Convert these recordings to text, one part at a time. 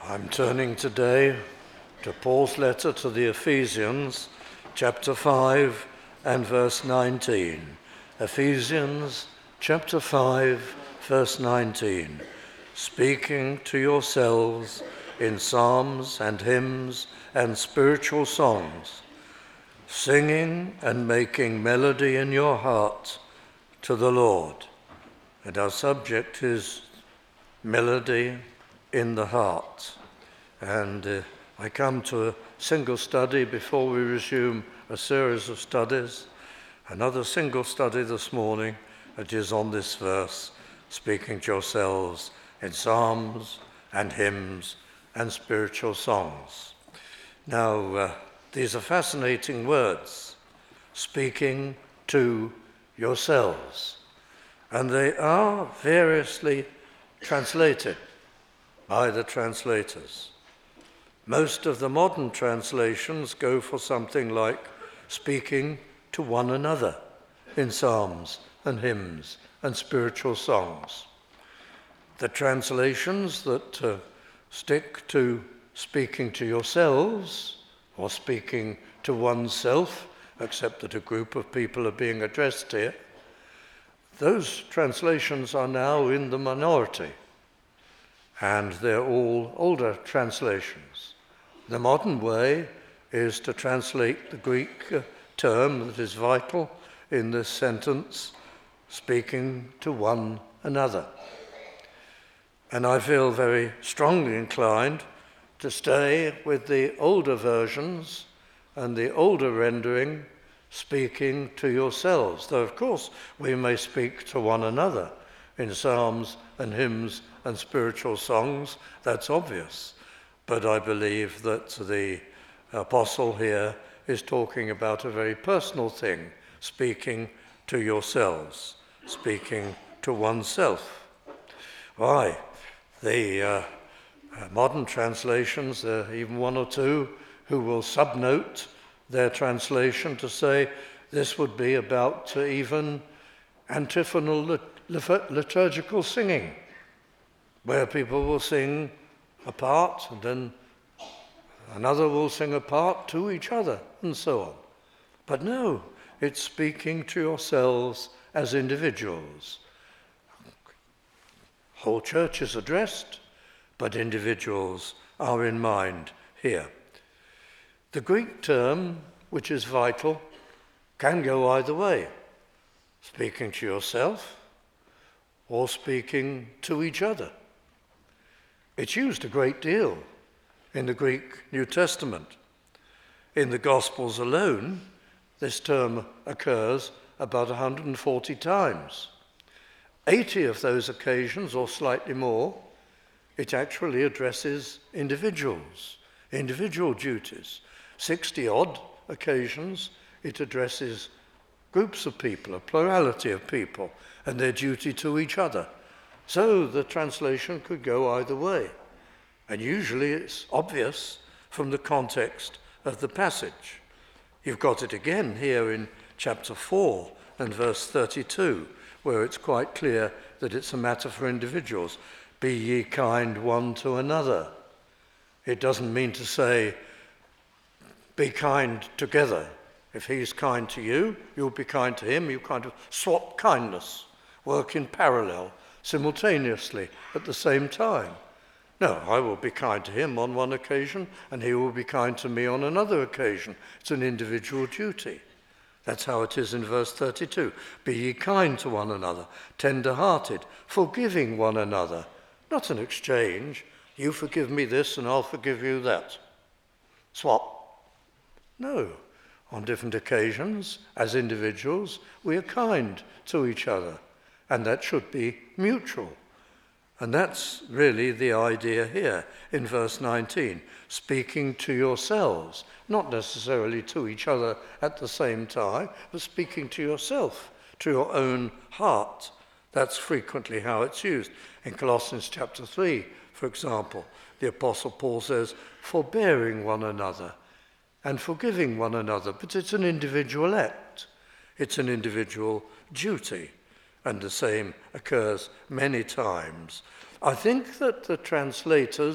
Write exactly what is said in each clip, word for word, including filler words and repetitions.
I'm turning today to Paul's letter to the Ephesians, chapter five and verse nineteen. Ephesians chapter five, verse nineteen. Speaking to yourselves in psalms and hymns and spiritual songs, singing and making melody in your heart to the Lord. And our subject is melody in the heart. And uh, I come to a single study before we resume a series of studies. Another single study this morning, it is on this verse, speaking to yourselves in psalms and hymns and spiritual songs. Now, uh, these are fascinating words, speaking to yourselves. And they are variously translated by the translators. Most of the modern translations go for something like speaking to one another in psalms and hymns and spiritual songs. The translations that uh, stick to speaking to yourselves or speaking to oneself, except that a group of people are being addressed here, those translations are now in the minority, and they're all older translations. The modern way is to translate the Greek uh, term that is vital in this sentence, speaking to one another. And I feel very strongly inclined to stay with the older versions and the older rendering, speaking to yourselves. Though, of course, we may speak to one another in psalms and hymns and spiritual songs, that's obvious. But I believe that the apostle here is talking about a very personal thing, speaking to yourselves, speaking to oneself. Why? The uh, modern translations, there are even one or two who will subnote their translation to say this would be about uh, even antiphonal lit- liturgical singing, where people will sing a part and then another will sing a part to each other and so on. But no, it's speaking to yourselves as individuals. Whole church is addressed, but individuals are in mind here. The Greek term, which is vital, can go either way, speaking to yourself or speaking to each other. It's used a great deal in the Greek New Testament. In the Gospels alone, this term occurs about one hundred forty times. eighty of those occasions, or slightly more, it actually addresses individuals, individual duties. sixty-odd occasions, it addresses groups of people, a plurality of people, and their duty to each other. So the translation could go either way. And usually it's obvious from the context of the passage. You've got it again here in chapter four and verse thirty-two, where it's quite clear that it's a matter for individuals. Be ye kind one to another. It doesn't mean to say, be kind together. If he's kind to you, you'll be kind to him. You kind of swap kindness, work in parallel, simultaneously, at the same time. No, I will be kind to him on one occasion, and he will be kind to me on another occasion. It's an individual duty. That's how it is in verse thirty-two. Be ye kind to one another, tender-hearted, forgiving one another. Not an exchange. You forgive me this, and I'll forgive you that. Swap. No. On different occasions, as individuals, we are kind to each other, and that should be mutual. And that's really the idea here in verse nineteen, speaking to yourselves, not necessarily to each other at the same time, but speaking to yourself, to your own heart. That's frequently how it's used. In Colossians chapter three, for example, the Apostle Paul says, forbearing one another and forgiving one another, but it's an individual act. It's an individual duty. And the same occurs many times. I think that the translators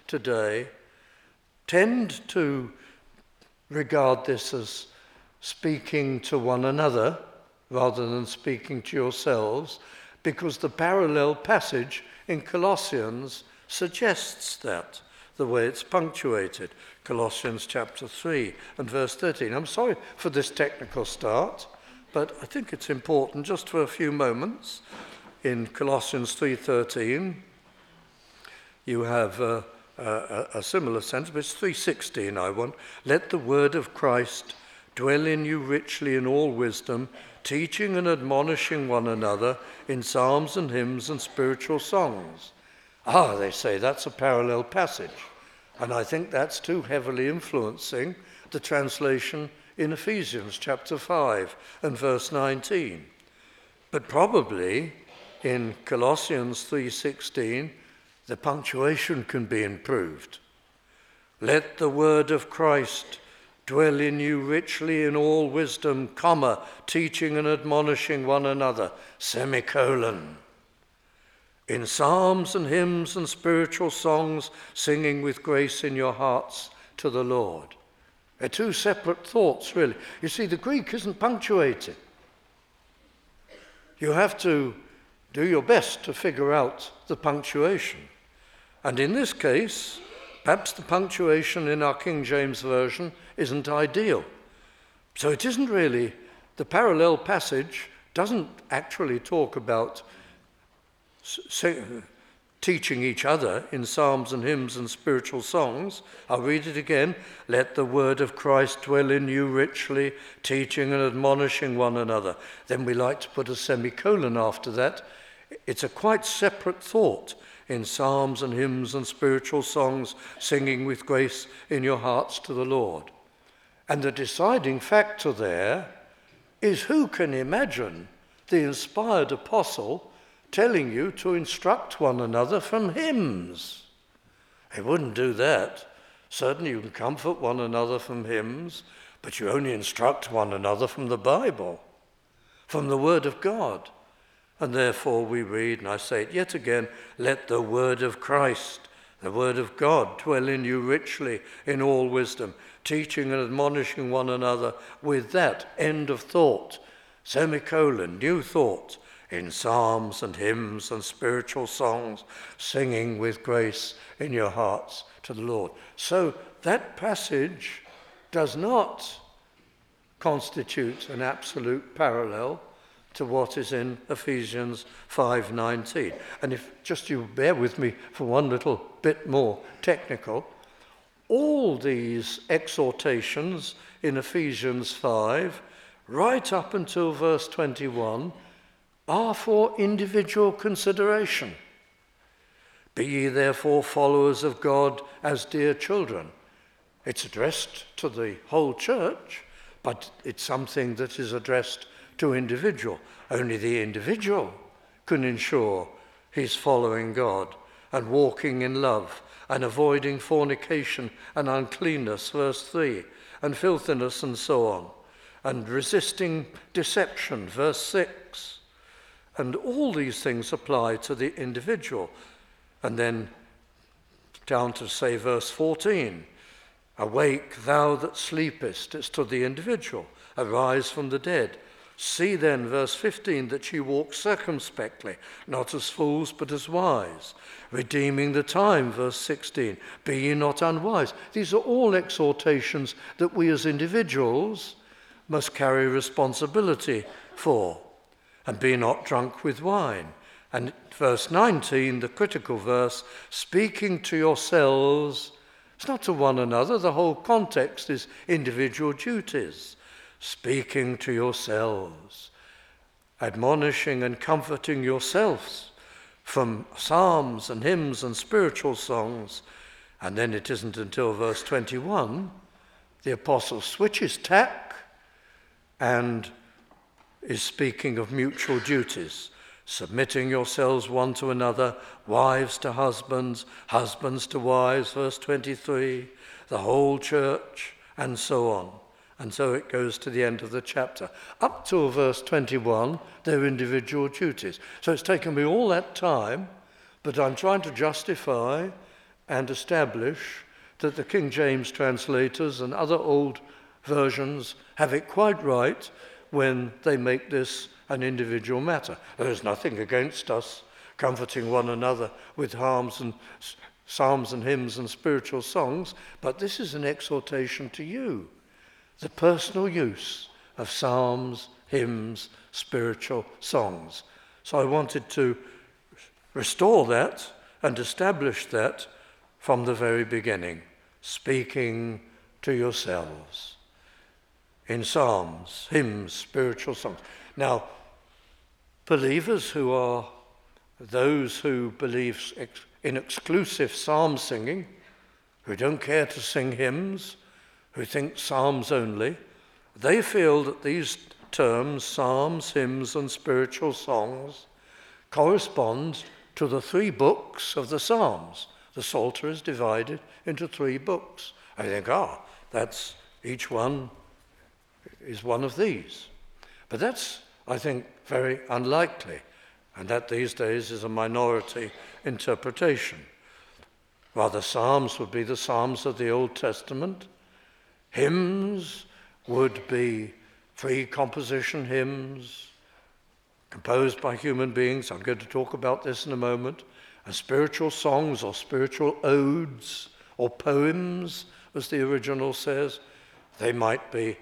today tend to regard this as speaking to one another rather than speaking to yourselves, because the parallel passage in Colossians suggests that, the way it's punctuated. Colossians chapter three and verse thirteen. I'm sorry for this technical start, but I think it's important just for a few moments. In Colossians three thirteen, you have uh, a, a similar sentence, but it's three sixteen I want. Let the word of Christ dwell in you richly in all wisdom, teaching and admonishing one another in psalms and hymns and spiritual songs. Ah, they say that's a parallel passage. And I think that's too heavily influencing the translation in Ephesians chapter five and verse nineteen. But probably in Colossians three sixteen, the punctuation can be improved. Let the word of Christ dwell in you richly in all wisdom, comma, teaching and admonishing one another, semicolon. In psalms and hymns and spiritual songs, singing with grace in your hearts to the Lord. They're two separate thoughts, really. You see, the Greek isn't punctuated. You have to do your best to figure out the punctuation. And in this case, perhaps the punctuation in our King James Version isn't ideal. So it isn't really, the parallel passage doesn't actually talk about teaching each other in psalms and hymns and spiritual songs. I'll read it again. Let the word of Christ dwell in you richly, teaching and admonishing one another. Then we like to put a semicolon after that. It's a quite separate thought. In psalms and hymns and spiritual songs, singing with grace in your hearts to the Lord. And the deciding factor there is, who can imagine the inspired apostle telling you to instruct one another from hymns? He wouldn't do that. Certainly you can comfort one another from hymns, but you only instruct one another from the Bible, from the Word of God. And therefore we read, and I say it yet again, let the word of Christ, the word of God, dwell in you richly in all wisdom, teaching and admonishing one another with that end of thought, semicolon, new thought, in psalms and hymns and spiritual songs, singing with grace in your hearts to the Lord. So that passage does not constitute an absolute parallel to what is in Ephesians five nineteen. And if just you bear with me for one little bit more technical, all these exhortations in Ephesians five, right up until verse twenty-one, are for individual consideration. Be ye therefore followers of God as dear children. It's addressed to the whole church, but it's something that is addressed to individual. Only the individual can ensure he's following God and walking in love and avoiding fornication and uncleanness, verse three, and filthiness and so on, and resisting deception, verse six. And all these things apply to the individual. And then down to, say, verse fourteen, awake thou that sleepest, it's to the individual, arise from the dead. See then, verse fifteen, that ye walk circumspectly, not as fools, but as wise, redeeming the time, verse sixteen, be ye not unwise. These are all exhortations that we as individuals must carry responsibility for. And be not drunk with wine. And verse nineteen, the critical verse, speaking to yourselves, it's not to one another, the whole context is individual duties. Speaking to yourselves, admonishing and comforting yourselves from psalms and hymns and spiritual songs. And then it isn't until verse twenty-one, the apostle switches tack and is speaking of mutual duties, submitting yourselves one to another, wives to husbands, husbands to wives, verse twenty-three, the whole church, and so on. And so it goes to the end of the chapter. Up to verse twenty-one, they're individual duties. So it's taken me all that time, but I'm trying to justify and establish that the King James translators and other old versions have it quite right when they make this an individual matter. There is nothing against us comforting one another with psalms and, psalms and hymns and spiritual songs, but this is an exhortation to you, the personal use of psalms, hymns, spiritual songs. So I wanted to restore that and establish that from the very beginning, speaking to yourselves in psalms, hymns, spiritual songs. Now, believers who are those who believe in exclusive psalm singing, who don't care to sing hymns, who think psalms only, they feel that these terms, psalms, hymns, and spiritual songs, correspond to the three books of the Psalms. The Psalter is divided into three books. I think, ah, that's each one is one of these. But that's, I think, very unlikely, and that these days is a minority interpretation. Rather, psalms would be the psalms of the Old Testament. Hymns would be free composition hymns composed by human beings. I'm going to talk about this in a moment. And spiritual songs or spiritual odes or poems, as the original says, they might be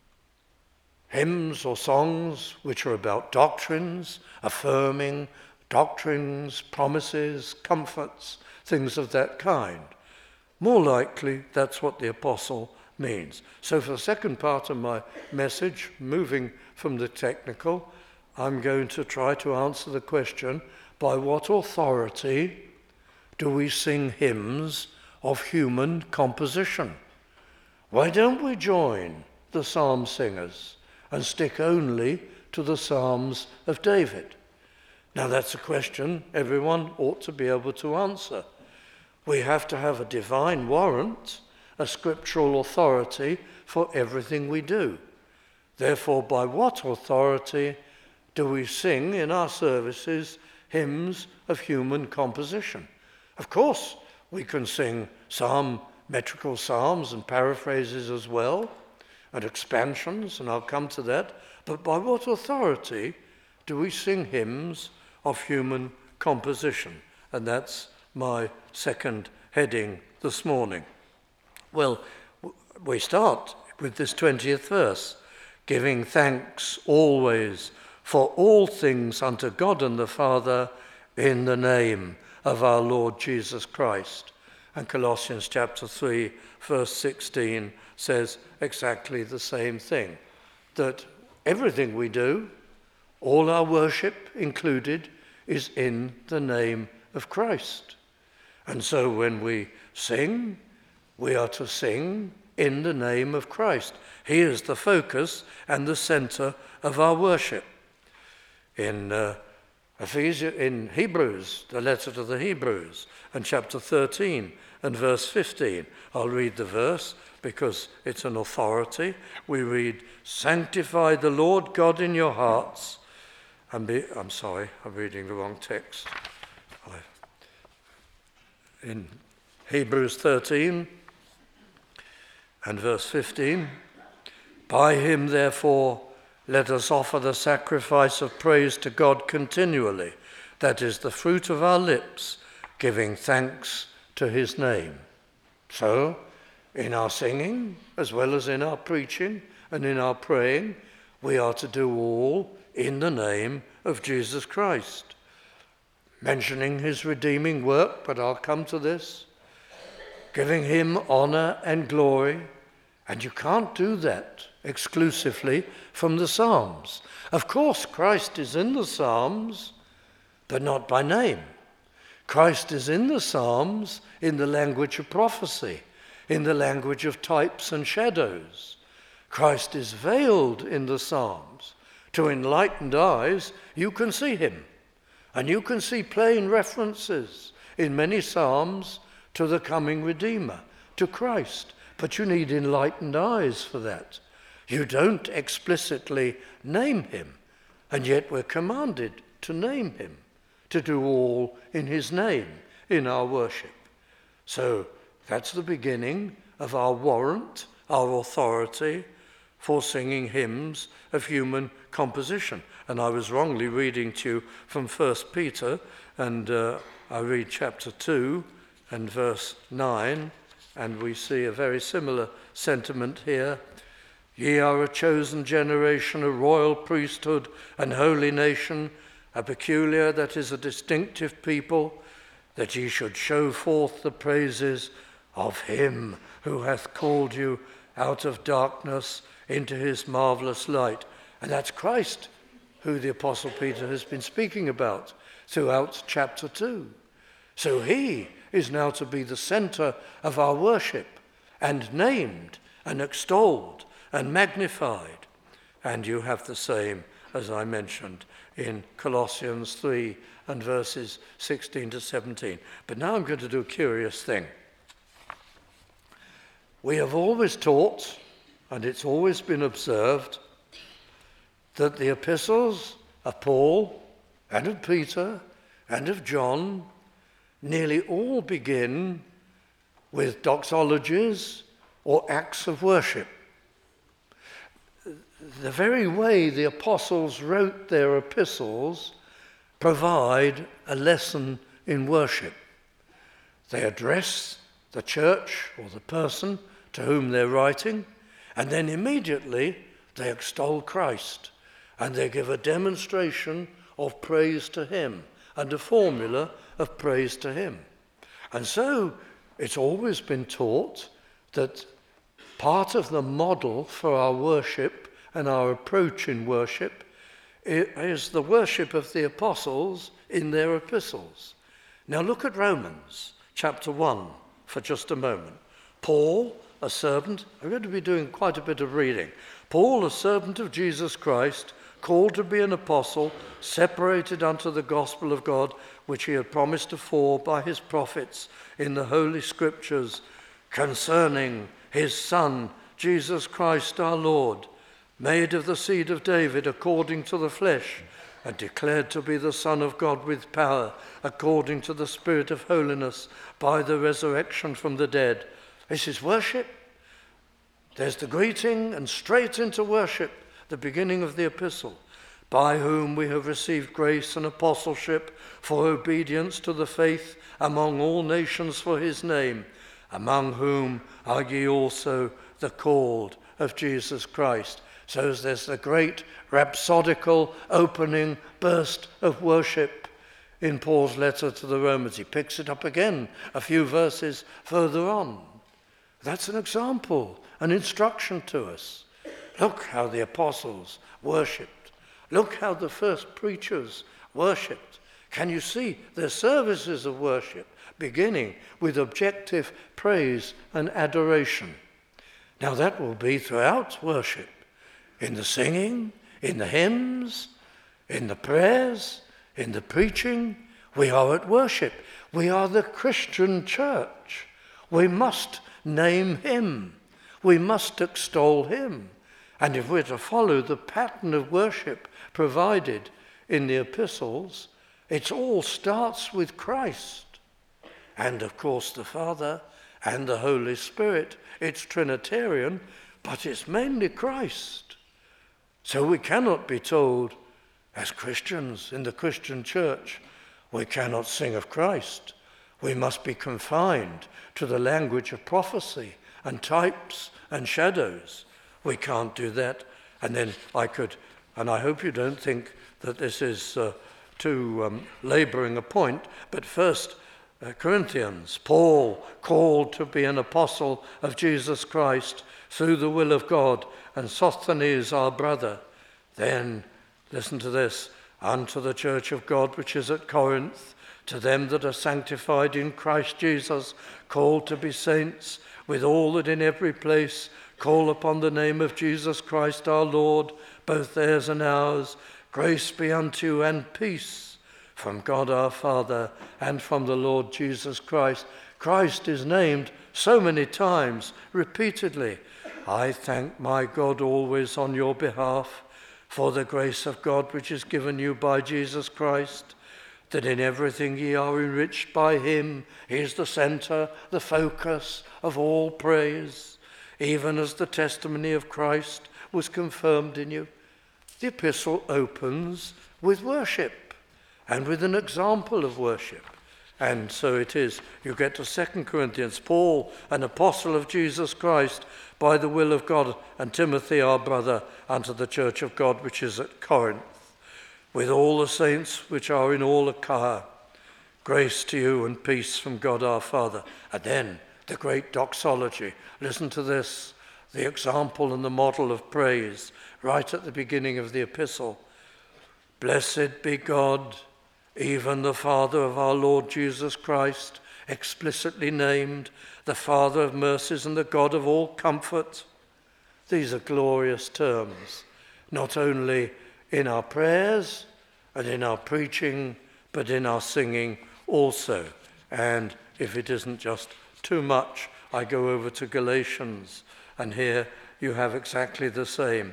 hymns or songs which are about doctrines, affirming doctrines, promises, comforts, things of that kind. More likely, that's what the apostle means. So for the second part of my message, moving from the technical, I'm going to try to answer the question, by what authority do we sing hymns of human composition? Why don't we join the psalm singers and stick only to the Psalms of David? Now that's a question everyone ought to be able to answer. We have to have a divine warrant, a scriptural authority for everything we do. Therefore, by what authority do we sing in our services hymns of human composition? Of course, we can sing psalm, metrical psalms and paraphrases as well, and expansions, and I'll come to that. But by what authority do we sing hymns of human composition? And that's my second heading this morning. Well, we start with this twentieth verse, giving thanks always for all things unto God and the Father in the name of our Lord Jesus Christ. And Colossians chapter three, verse sixteen says exactly the same thing, that everything we do, all our worship included, is in the name of Christ. And so when we sing, we are to sing in the name of Christ. He is the focus and the center of our worship. In uh, Ephesians, in Hebrews, the letter to the Hebrews, and chapter thirteen and verse fifteen, I'll read the verse because it's an authority. We read, "Sanctify the Lord God in your hearts." And be, I'm sorry, I'm reading the wrong text. In Hebrews thirteen and verse fifteen, "By him, therefore, let us offer the sacrifice of praise to God continually, that is the fruit of our lips, giving thanks to his name." So, in our singing, as well as in our preaching and in our praying, we are to do all in the name of Jesus Christ, mentioning his redeeming work, but I'll come to this, giving him honor and glory, and you can't do that exclusively from the Psalms. Of course, Christ is in the Psalms, but not by name. Christ is in the Psalms in the language of prophecy, in the language of types and shadows. Christ is veiled in the Psalms. To enlightened eyes, you can see him, and you can see plain references in many Psalms to the coming Redeemer, to Christ, but you need enlightened eyes for that. You don't explicitly name him, and yet we're commanded to name him, to do all in his name in our worship. So that's the beginning of our warrant, our authority for singing hymns of human composition. And I was wrongly reading to you from First Peter, and uh, I read chapter two and verse nine, and we see a very similar sentiment here. Ye are a chosen generation, a royal priesthood, an holy nation, a peculiar, that is, a distinctive people, that ye should show forth the praises of him who hath called you out of darkness into his marvelous light. And that's Christ, who the Apostle Peter has been speaking about throughout chapter two. So he is now to be the center of our worship, and named and extolled and magnified. And you have the same, as I mentioned, in Colossians three and verses sixteen to seventeen. But now I'm going to do a curious thing. We have always taught, and it's always been observed, that the epistles of Paul and of Peter and of John nearly all begin with doxologies or acts of worship. The very way the apostles wrote their epistles provide a lesson in worship. They address the church or the person to whom they're writing, and then immediately they extol Christ, and they give a demonstration of praise to him and a formula of praise to him. And so it's always been taught that part of the model for our worship and our approach in worship is the worship of the apostles in their epistles. Now look at Romans chapter one for just a moment. Paul, a servant, I'm going to be doing quite a bit of reading. Paul, a servant of Jesus Christ, called to be an apostle, separated unto the gospel of God, which he had promised afore by his prophets in the holy scriptures, concerning his Son, Jesus Christ our Lord, made of the seed of David according to the flesh, and declared to be the Son of God with power, according to the Spirit of holiness, by the resurrection from the dead. This is worship. There's the greeting, and straight into worship, the beginning of the epistle. By whom we have received grace and apostleship for obedience to the faith among all nations for his name, among whom are ye also the called of Jesus Christ. So there's the great rhapsodical opening burst of worship in Paul's letter to the Romans. He picks it up again a few verses further on. That's an example, an instruction to us. Look how the apostles worshipped. Look how the first preachers worshipped. Can you see their services of worship beginning with objective praise and adoration? Now that will be throughout worship. In the singing, in the hymns, in the prayers, in the preaching, we are at worship. We are the Christian church. We must name him. We must extol him. And if we're to follow the pattern of worship provided in the epistles, it all starts with Christ. And of course the Father and the Holy Spirit. It's Trinitarian, but it's mainly Christ. So we cannot be told, as Christians in the Christian church, we cannot sing of Christ. We must be confined to the language of prophecy and types and shadows. We can't do that. And then I could, and I hope you don't think that this is uh, too um, laboring a point, but first uh, Corinthians, Paul called to be an apostle of Jesus Christ through the will of God, and Sosthenes our brother. Then, listen to this, unto the church of God which is at Corinth, to them that are sanctified in Christ Jesus, called to be saints, with all that in every place call upon the name of Jesus Christ our Lord, both theirs and ours, grace be unto you and peace from God our Father and from the Lord Jesus Christ. Christ is named so many times, repeatedly. I thank my God always on your behalf for the grace of God which is given you by Jesus Christ, that in everything ye are enriched by him. He is the centre, the focus of all praise, even as the testimony of Christ was confirmed in you. The epistle opens with worship and with an example of worship. And so it is. You get to Second Corinthians, Paul, an apostle of Jesus Christ, by the will of God, and Timothy, our brother, unto the church of God which is at Corinth, with all the saints which are in all Achaia. Grace to you and peace from God our Father. And then the great doxology. Listen to this, the example and the model of praise, right at the beginning of the epistle. Blessed be God, even the Father of our Lord Jesus Christ, explicitly named, the Father of mercies and the God of all comfort. These are glorious terms, not only in our prayers and in our preaching, but in our singing also. And if it isn't just too much, I go over to Galatians, and here you have exactly the same.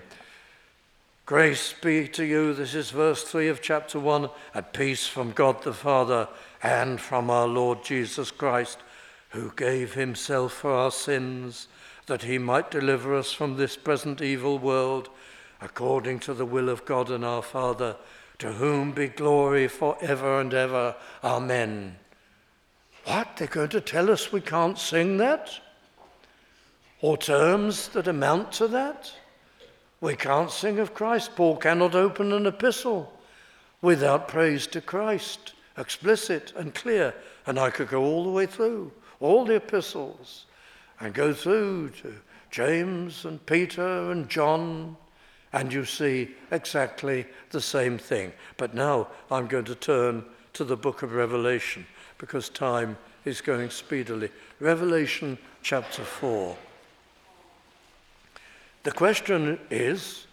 Grace be to you, this is verse three of chapter one, and peace from God the Father and from our Lord Jesus Christ, who gave himself for our sins, that he might deliver us from this present evil world, according to the will of God and our Father, to whom be glory for ever and ever. Amen. What? They're going to tell us we can't sing that? Or terms that amount to that? We can't sing of Christ. Paul cannot open an epistle without praise to Christ, explicit and clear. And I could go all the way through all the epistles and go through to James and Peter and John, and you see exactly the same thing. But now I'm going to turn to the book of Revelation, because time is going speedily. Revelation chapter four. The question is,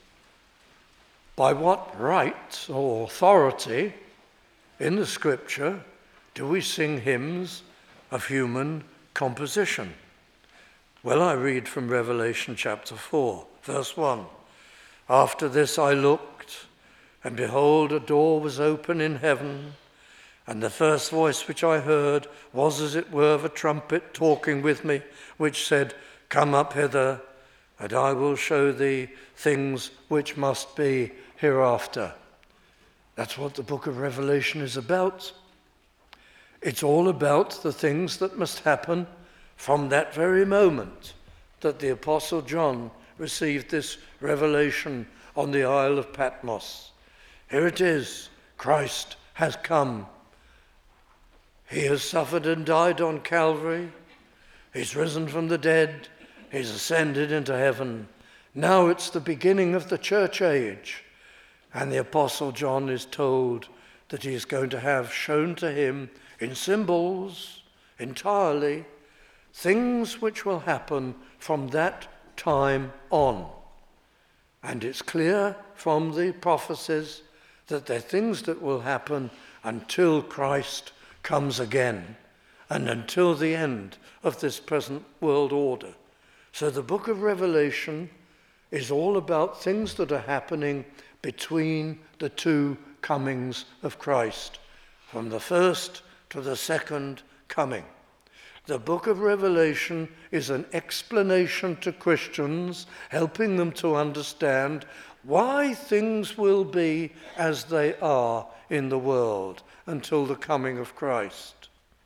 by what right or authority in the scripture do we sing hymns of human composition? Well, I read from Revelation chapter four, verse one. After this I looked, and behold, a door was open in heaven, and the first voice which I heard was as it were of a trumpet talking with me, which said, Come up hither, and I will show thee things which must be hereafter. That's what the book of Revelation is about. It's all about the things that must happen from that very moment that the Apostle John received this revelation on the Isle of Patmos. Here it is. Christ has come. He has suffered and died on Calvary. He's risen from the dead. He's ascended into heaven. Now it's the beginning of the church age. And the Apostle John is told that he is going to have shown to him in symbols entirely things which will happen from that time on. And it's clear from the prophecies that they're things that will happen until Christ comes again and until the end of this present world order. So the book of Revelation is all about things that are happening between the two comings of Christ, from the first to the second coming. The book of Revelation is an explanation to Christians, helping them to understand why things will be as they are in the world until the coming of Christ.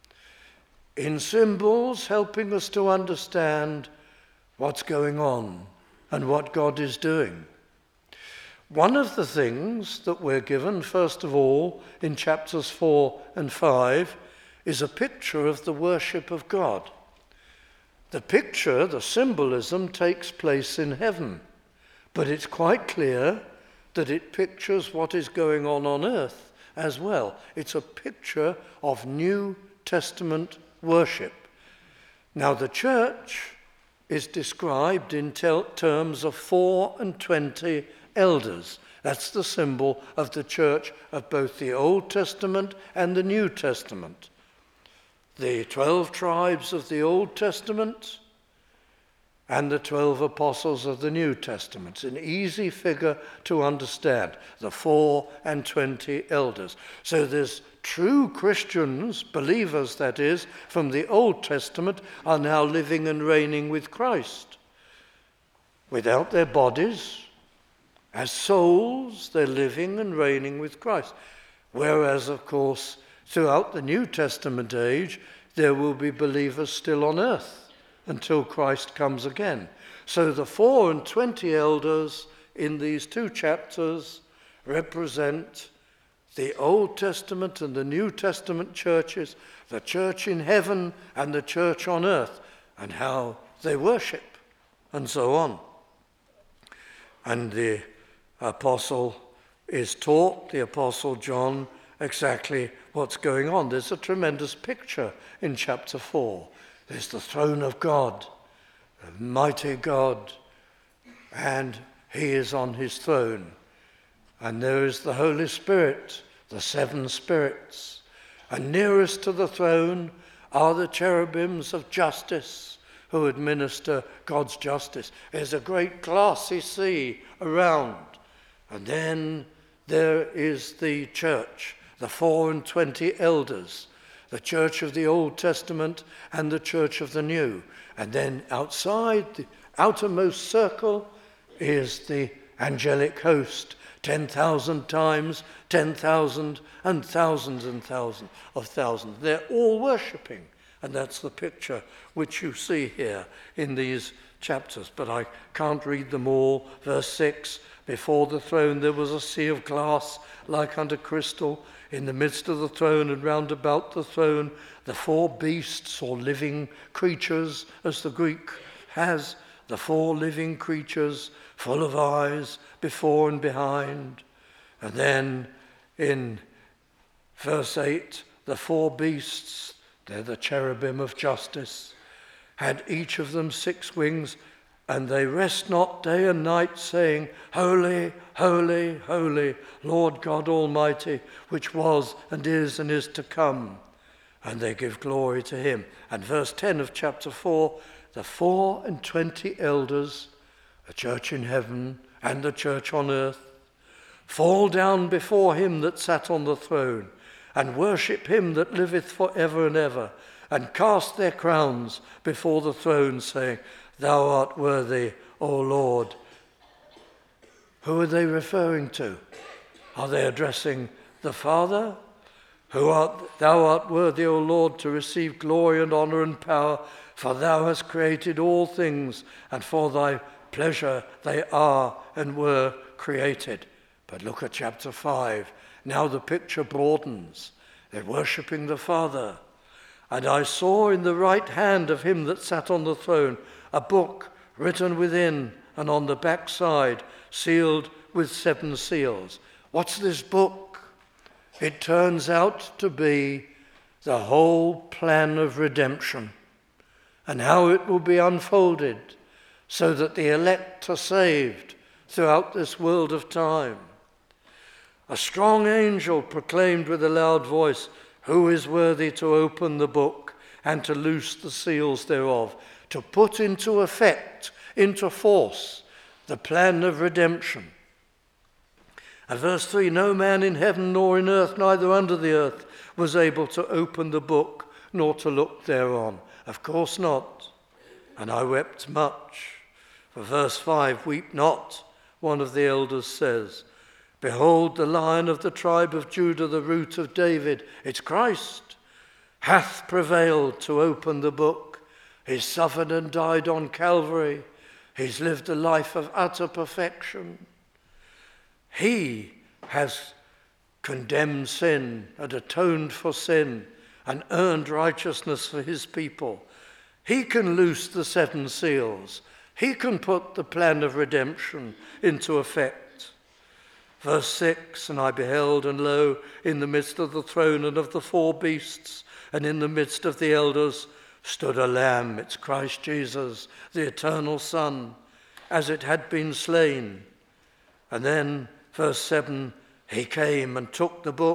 In symbols, helping us to understand what's going on and what God is doing. One of the things that we're given, first of all, in chapters four and five, is a picture of the worship of God. The picture, the symbolism, takes place in heaven, but it's quite clear that it pictures what is going on on earth as well. It's a picture of New Testament worship. Now, the church is described in tel- terms of four and twenty elders. That's the symbol of the church of both the Old Testament and the New Testament. The twelve tribes of the Old Testament and the twelve apostles of the New Testament. It's an easy figure to understand, the four and twenty elders. So there's true Christians, believers that is, from the Old Testament are now living and reigning with Christ. Without their bodies, as souls, they're living and reigning with Christ. Whereas, of course, throughout the New Testament age, there will be believers still on earth until Christ comes again. So the four and twenty elders in these two chapters represent the Old Testament and the New Testament churches, the church in heaven and the church on earth, and how they worship, and so on. And the apostle is taught, the apostle John, exactly what's going on. There's a tremendous picture in chapter four. There's the throne of God, the mighty God, and he is on his throne. And there is the Holy Spirit, the seven spirits. And nearest to the throne are the cherubims of justice who administer God's justice. There's a great glassy sea around. And then there is the church, the four and twenty elders, the church of the Old Testament and the church of the New. And then outside, the outermost circle, is the angelic host, ten thousand times, ten thousand and thousands and thousands of thousands. They're all worshipping. And that's the picture which you see here in these chapters. But I can't read them all. Verse six, before the throne there was a sea of glass like unto crystal. In the midst of the throne and round about the throne, the four beasts or living creatures, as the Greek has, the four living creatures full of eyes before and behind. And then in verse eight, the four beasts, they're the cherubim of justice, had each of them six wings, and they rest not day and night, saying, Holy, holy, holy, Lord God Almighty, which was and is and is to come. And they give glory to him. And verse ten of chapter four, the four and twenty elders, the church in heaven and the church on earth, fall down before him that sat on the throne, and worship him that liveth for ever and ever, and cast their crowns before the throne, saying, Thou art worthy, O Lord. Who are they referring to? Are they addressing the Father? Who art, thou art worthy, O Lord, to receive glory and honor and power, for thou hast created all things, and for thy pleasure they are and were created. But look at chapter five. Now the picture broadens. They're worshipping the Father. And I saw in the right hand of him that sat on the throne a book written within and on the backside, sealed with seven seals. What's this book? It turns out to be the whole plan of redemption and how it will be unfolded so that the elect are saved throughout this world of time. A strong angel proclaimed with a loud voice, Who is worthy to open the book and to loose the seals thereof, to put into effect, into force, the plan of redemption. And verse three, no man in heaven nor in earth, neither under the earth, was able to open the book nor to look thereon. Of course not. And I wept much. For verse five, weep not, one of the elders says. Behold, the Lion of the tribe of Judah, the root of David, it's Christ, hath prevailed to open the book. He's suffered and died on Calvary. He's lived a life of utter perfection. He has condemned sin and atoned for sin and earned righteousness for his people. He can loose the seven seals. He can put the plan of redemption into effect. Verse six, and I beheld, and lo, in the midst of the throne and of the four beasts, and in the midst of the elders, stood a lamb, it's Christ Jesus, the eternal Son, as it had been slain. And then, verse seven, he came and took the book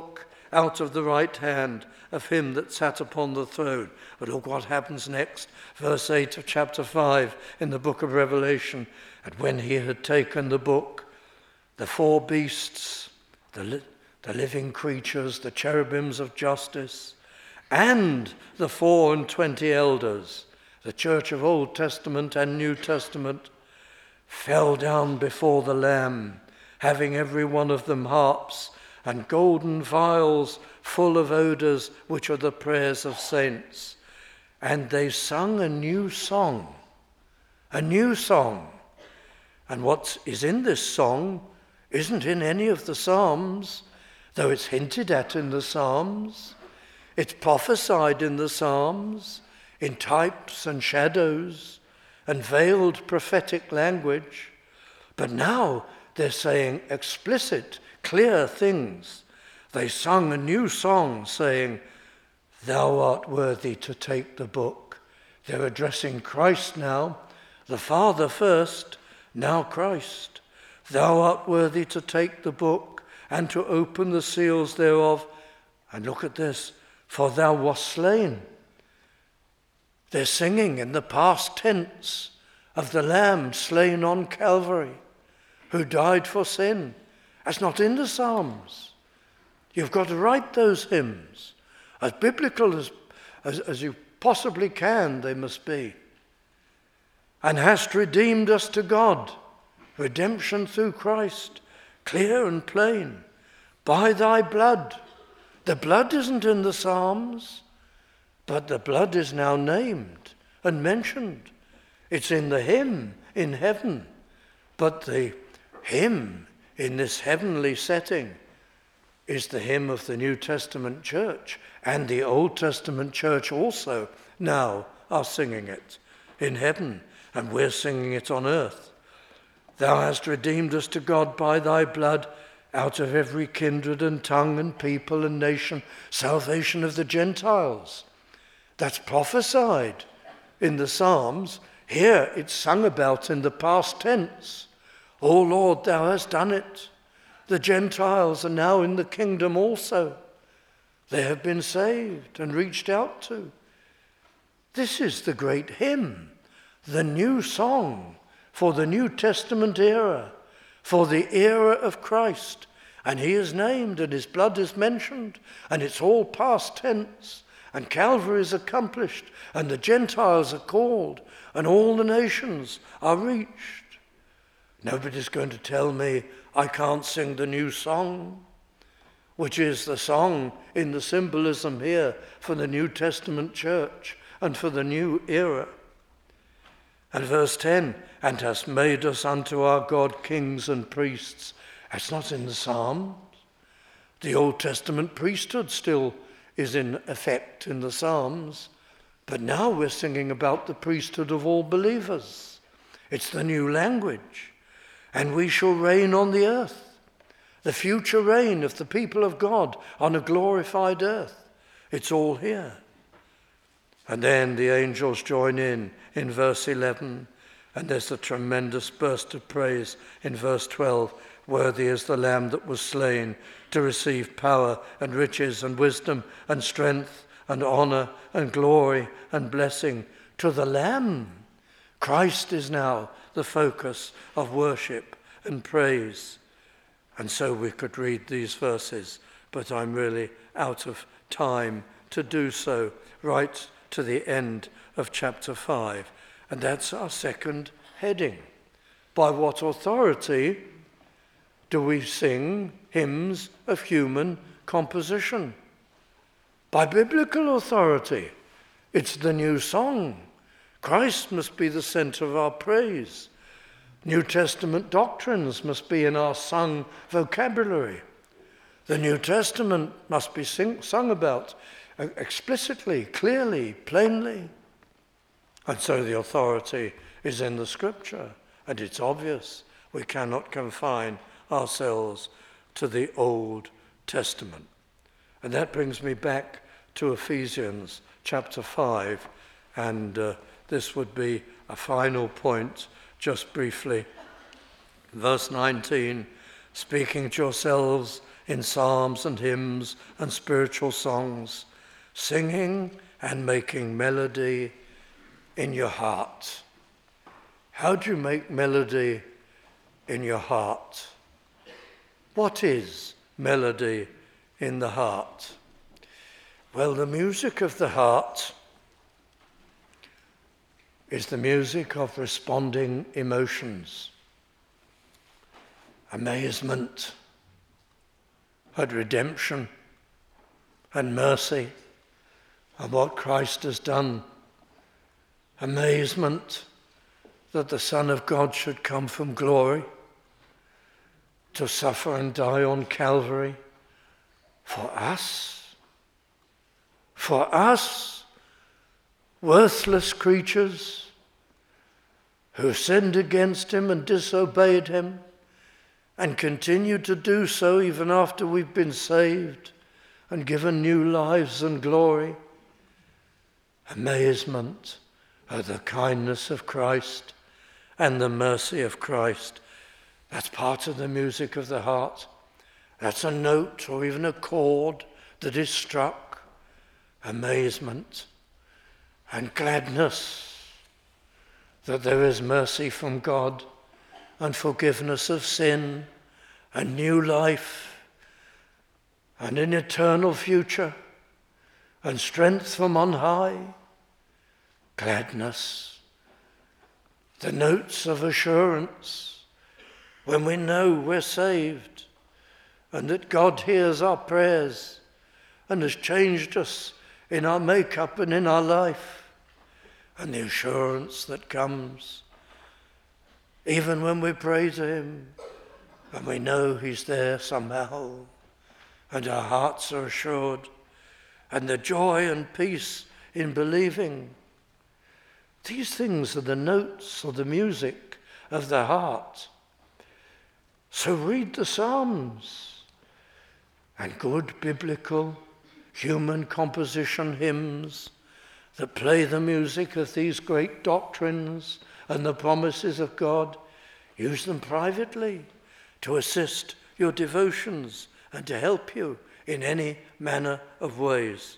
out of the right hand of him that sat upon the throne. But look what happens next. Verse eight of chapter five in the book of Revelation. And when he had taken the book, the four beasts, the, li- the living creatures, the cherubims of justice, and the four and twenty elders, the church of Old Testament and New Testament, fell down before the Lamb, having every one of them harps and golden vials full of odours, which are the prayers of saints. And they sung a new song, a new song. And what is in this song isn't in any of the Psalms, though it's hinted at in the Psalms. It's prophesied in the Psalms, in types and shadows and veiled prophetic language. But now they're saying explicit, clear things. They sung a new song saying, "Thou art worthy to take the book." They're addressing Christ now, the Father first, now Christ. "Thou art worthy to take the book and to open the seals thereof." And look at this, "For thou wast slain." They're singing in the past tense of the Lamb slain on Calvary, who died for sin. That's not in the Psalms. You've got to write those hymns. As biblical as, as, as you possibly can, they must be. "And hast redeemed us to God," redemption through Christ, clear and plain, "by thy blood." The blood isn't in the Psalms, but the blood is now named and mentioned. It's in the hymn in heaven, but the hymn in this heavenly setting is the hymn of the New Testament church, and the Old Testament church also now are singing it in heaven, and we're singing it on earth. "Thou hast redeemed us to God by thy blood, out of every kindred and tongue and people and nation," salvation of the Gentiles. That's prophesied in the Psalms. Here it's sung about in the past tense. "O Lord, thou hast done it." The Gentiles are now in the kingdom also. They have been saved and reached out to. This is the great hymn, the new song for the New Testament era, for the era of Christ. And he is named and his blood is mentioned, and it's all past tense. And Calvary is accomplished, and the Gentiles are called, and all the nations are reached. Nobody's going to tell me I can't sing the new song, which is the song in the symbolism here for the New Testament church and for the new era. And verse ten, "And hast made us unto our God kings and priests." That's not in the Psalms. The Old Testament priesthood still is in effect in the Psalms, but now we're singing about the priesthood of all believers. It's the new language. "And we shall reign on the earth," the future reign of the people of God on a glorified earth. It's all here. And then the angels join in in verse eleven, and there's a tremendous burst of praise in verse twelve. "Worthy is the Lamb that was slain to receive power and riches and wisdom and strength and honor and glory and blessing." To the Lamb. Christ is now the focus of worship and praise. And so we could read these verses, but I'm really out of time to do so, right to the end of chapter five. And that's our second heading. By what authority do we sing hymns of human composition? By biblical authority. It's the new song. Christ must be the center of our praise. New Testament doctrines must be in our sung vocabulary. The New Testament must be sing, sung about explicitly, clearly, plainly. And so the authority is in the Scripture, and it's obvious. We cannot confine ourselves to the Old Testament. And that brings me back to Ephesians chapter five, and uh, this would be a final point, just briefly. Verse nineteen, "Speaking to yourselves in psalms and hymns and spiritual songs, singing and making melody in your heart. How do you make melody in your heart? What is melody in the heart? Well, the music of the heart is the music of responding emotions. Amazement at redemption and mercy and what Christ has done. Amazement that the Son of God should come from glory to suffer and die on Calvary for us, for us, worthless creatures who sinned against him and disobeyed him and continue to do so even after we've been saved and given new lives and glory. Amazement at the kindness of Christ and the mercy of Christ. That's part of the music of the heart. That's a note or even a chord that is struck. Amazement and gladness that there is mercy from God and forgiveness of sin and new life and an eternal future and strength from on high. Gladness, the notes of assurance when we know we're saved and that God hears our prayers and has changed us in our makeup and in our life, and the assurance that comes even when we pray to him and we know he's there somehow and our hearts are assured, and the joy and peace in believing. These things are the notes or the music of the heart. So read the Psalms and good biblical human composition hymns that play the music of these great doctrines and the promises of God. Use them privately to assist your devotions and to help you in any manner of ways.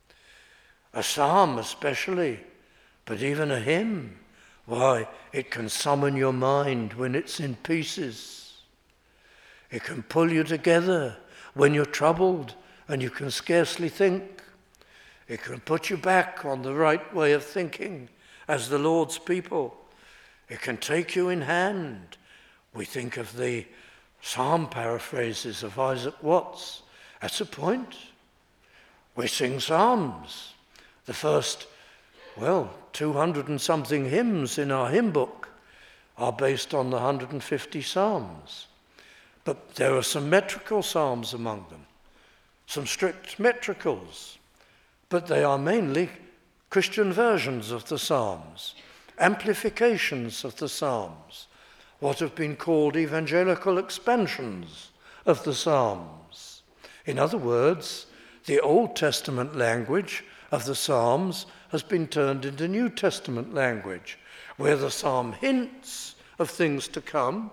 A psalm especially, but even a hymn, why, it can summon your mind when it's in pieces. It can pull you together when you're troubled and you can scarcely think. It can put you back on the right way of thinking as the Lord's people. It can take you in hand. We think of the psalm paraphrases of Isaac Watts. That's a point. We sing psalms. The first, well, two hundred and something hymns in our hymn book are based on the one hundred fifty psalms. But there are some metrical psalms among them, some strict metricals, but they are mainly Christian versions of the psalms, amplifications of the psalms, what have been called evangelical expansions of the psalms. In other words, the Old Testament language of the psalms has been turned into New Testament language, where the psalm hints of things to come.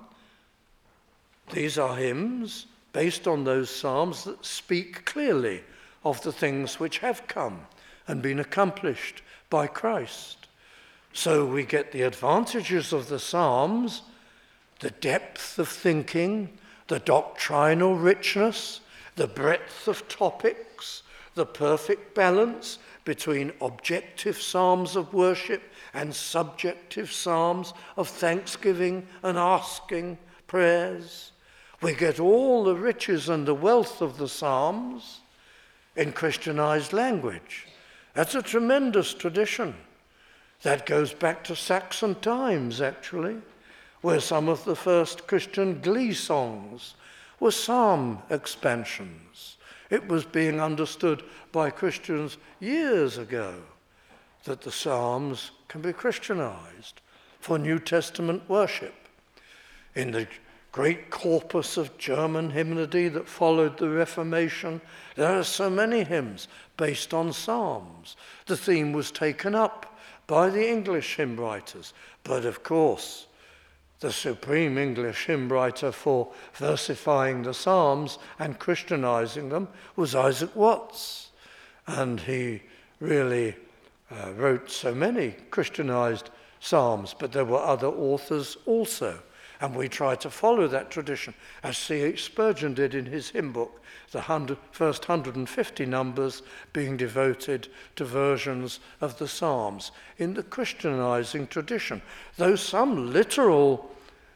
These are hymns based on those psalms that speak clearly of the things which have come and been accomplished by Christ. So we get the advantages of the psalms, the depth of thinking, the doctrinal richness, the breadth of topics, the perfect balance between objective psalms of worship and subjective psalms of thanksgiving and asking prayers. We get all the riches and the wealth of the psalms in Christianized language. That's a tremendous tradition. That goes back to Saxon times, actually, where some of the first Christian glee songs were psalm expansions. It was being understood by Christians years ago that the Psalms can be Christianized for New Testament worship. In the great corpus of German hymnody that followed the Reformation, there are so many hymns based on Psalms. The theme was taken up by the English hymn writers, but of course, The supreme English hymn writer for versifying the Psalms and Christianizing them was Isaac Watts. And he really uh, wrote so many Christianized psalms, but there were other authors also. And we try to follow that tradition, as C H Spurgeon did in his hymn book, the hundred, first one hundred fifty numbers being devoted to versions of the Psalms in the Christianizing tradition. Though some literal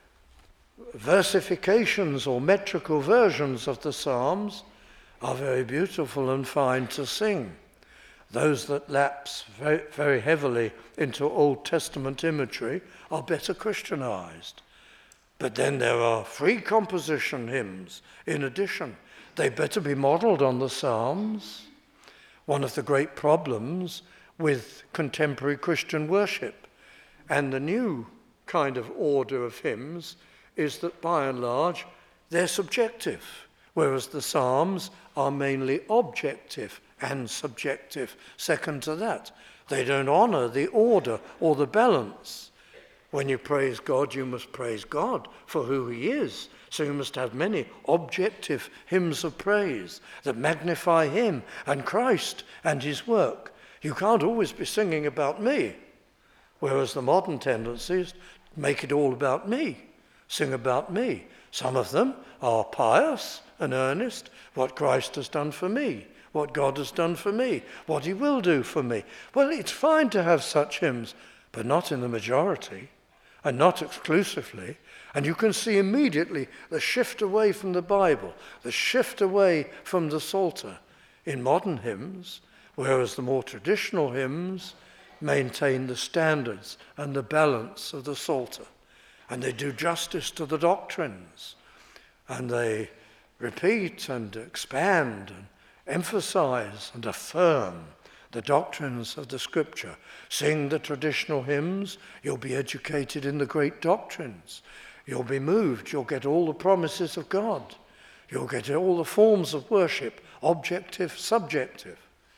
versifications or metrical versions of the Psalms are very beautiful and fine to sing. Those that lapse very, very heavily into Old Testament imagery are better Christianized. But then there are free composition hymns in addition. They better be modeled on the Psalms. One of the great problems with contemporary Christian worship and the new kind of order of hymns is that by and large they're subjective, whereas the Psalms are mainly objective and subjective. Second to that, they don't honor the order or the balance. When you praise God, you must praise God for who he is. So you must have many objective hymns of praise that magnify him and Christ and his work. You can't always be singing about me, whereas the modern tendencies make it all about me, sing about me. Some of them are pious and earnest, what Christ has done for me, what God has done for me, what he will do for me. Well, it's fine to have such hymns, but not in the majority. And not exclusively. And you can see immediately the shift away from the Bible, the shift away from the Psalter in modern hymns, whereas the more traditional hymns maintain the standards and the balance of the Psalter. And they do justice to the doctrines. And they repeat and expand and emphasize and affirm the doctrines of the Scripture. Sing the traditional hymns, you'll be educated in the great doctrines. You'll be moved, you'll get all the promises of God. You'll get all the forms of worship, objective, subjective.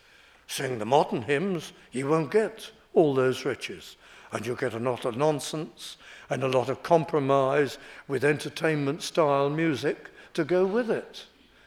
Sing the modern hymns, you won't get all those riches. And you'll get a lot of nonsense and a lot of compromise with entertainment-style music to go with it.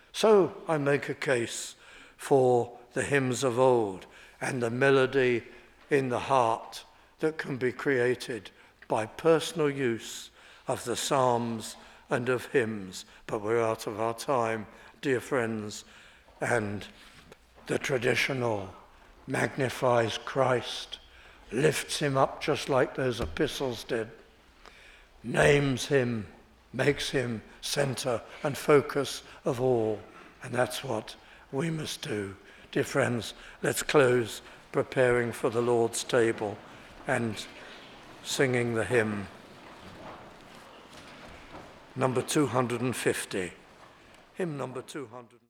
So I make a case for the hymns of old, and the melody in the heart that can be created by personal use of the psalms and of hymns. But we're out of our time, dear friends, and the traditional magnifies Christ, lifts him up just like those epistles did, names him, makes him center and focus of all. And that's what we must do. Dear friends, let's close preparing for the Lord's table and singing the hymn, number two hundred fifty. Hymn number two hundred.